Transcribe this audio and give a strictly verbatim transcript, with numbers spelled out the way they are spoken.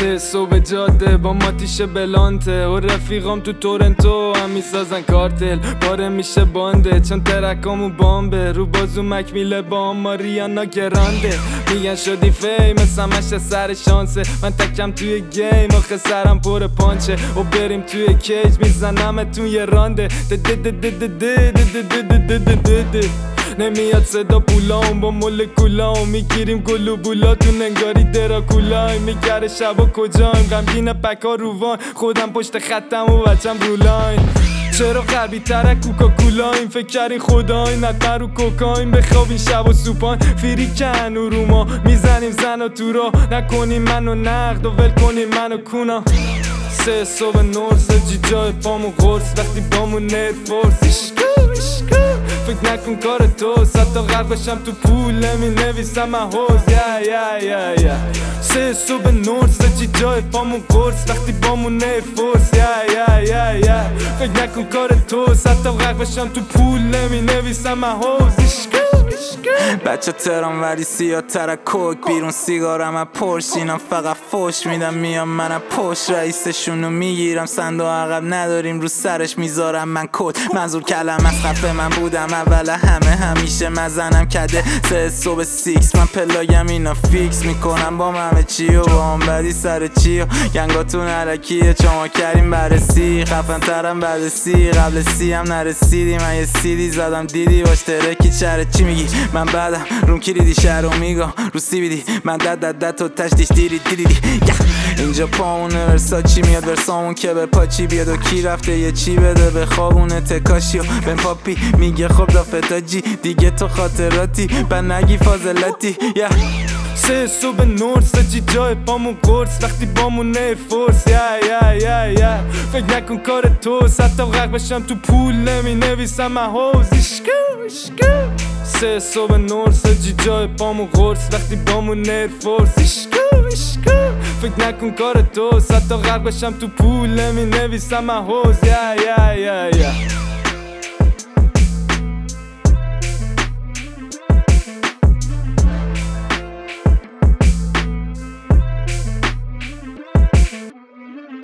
سه صبح جاده با ماتیش بلانته و رفیقام تو تورنتو هم میسازن کارتل. پاره میشه بانده چون ترکامو بامبه، رو بازو مکمیله با ماریانا گرانده. میگن شدی فیمس همش سر شانسه، من تکم توی گیم آخه سرم پر پانچه و بریم توی کیج میزنمتون یه رانده. نمیاد صدا پولام با مولکولام، میگیریم گلو بولاتون انگاری دراکولایم. میگره شبا کجایم غمگین پکا روان، خودم پشت خطم و بچم رولاین. چرا غربی ترک کوکاکولایم، فکر کردین خداین نتن رو کوکاین. بخوابین شب و سوپان فیری کن و رو ما میزنیم زن و تو را، نکنیم منو نقد و ول کنیم منو کونا. سه صبح نورس جی جای پامو قرص، وقتی بامون نرفورس اشکو اشکو فکر نکن کار توست، حتی غرق بشم تو پول نمی نویسم من حوز. یا یا یا یا سه صبح نورس جی جای پامون قرص، وقتی بامون نرفورس. یا یا یا یا فکر نکن کار توست، حتی غرق بشم تو پول نمی نویسم من حوز. اشکو بچه ترام ولی سیاه تر کوک، بیرون سیگارم از پرش، اینا فقط فوش میدم میام من از پشت، رئیسشونو میگیرم صندوق عقب نداریم رو سرش میذارم من کد. منظور کلم از خفه من بودم اول همه، همیشه مزنم کده سه صبح سیکس، من پلایم اینا فیکس میکنم با همه چی و با هم بدی سر چی و گنگاتون علکیه چما کریم برسی، خفن ترم بعد سی قبل سی هم نرسیدی. من یه سیدی زدم دیدی باش ترکی چره چی میگی، من بعدم روم کلیدی شهر و میگم رو سی بیدی، من دد دد دد تو تشتیش دیری دیری دی. اینجا پامونه ورساچی میاد ورسامون که به پاچی بیاد و کی رفته یه چی بده به خوابونه تکاشی و بن پاپی میگه خب دافتاجی دیگه تو خاطراتی بن نگی فاضلاتی. یا سه صبح نورس جی جای پامون قرص، وقتی بامون نرفورس. یا یا یا یا فکر نکن کار توست، حتی غرق بشم تو پول نمی نویسم من حوز. اشکو اشکو سه صبح نورس جی جای پامون قرص، وقتی بامون نرفورس. اشکو اشکو فکر نکن کار توست، حتی غرق بشم تو پول نمی نویسم من حوز. یا یا یا یا